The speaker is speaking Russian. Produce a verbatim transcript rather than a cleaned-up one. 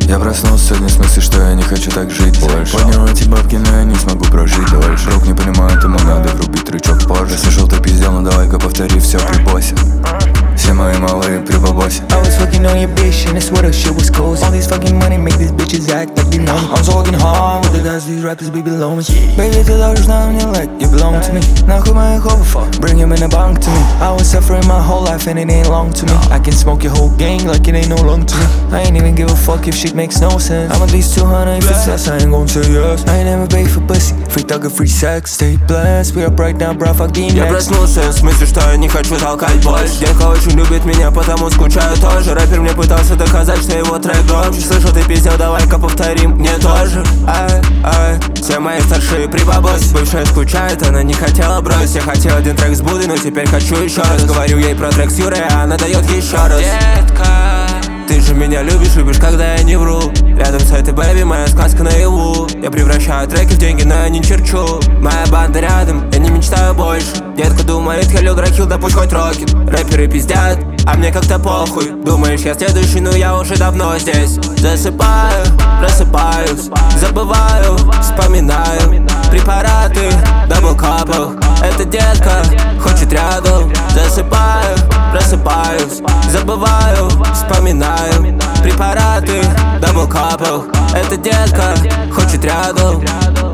Я проснулся, не в смысле, что я не хочу так жить больше. Поднял эти бабки, но я не смогу прожить дольше. Рук не понимает, ему надо врубить рычаг позже. Если желтый пиздел, ну давай-ка повтори все при боссе. Все мои малые при бабосе. I was fucking on your bitch and that's what her shit was cozy. All these fucking money make these bitches act like they know me. I'm talking hard with the guys, these rappers be below me. Baby, ты должна мне like you belong to me. Нахуй моих оффов, bring him in the bank to me. I was suffering my whole life and it ain't long to me. I can smoke your whole gang like it ain't no long to me. I ain't even give a fuck if shit makes no sense. I'm at least two hundred if it's less, I ain't gon' say yes. I ain't never paid for pussy, free thug and free sex. Stay blessed, we up right now, bro, fuck game Я проснулся, в смысле, что я не хочу толкать больше. Девка очень любит меня, потому скучаю тоже. Рэпер мне пытался доказать, что его трек громче. Слышу, ты пиздел, давай-ка повторим мне тоже. Ай, ай, все мои старшие при бабосе. Бывшая скучает, она не хотела бросить. Я хотел один трек с Будой, но теперь хочу еще раз. Говорю ей про трек с Юрой, а она дает еще раз. Детка, ты же меня любишь, любишь, когда я не вру. Рядом с этой бэби моя сказка наяву. Я превращаю треки в деньги, но я не черчу. Моя банда рядом, я не мечтаю больше. Детка думает, Хеллю Дракил, да пусть хоть рокет. Рэперы пиздят, а мне как-то похуй. Думаешь, я следующий, но я уже давно здесь. Засыпаю, просыпаюсь, забываю, вспоминаю препараты, даблкапов. Эта детка хочет рядом. Засыпаю, просыпаюсь, забываю, вспоминаю препараты, даблкапов. Эта детка хочет рядом.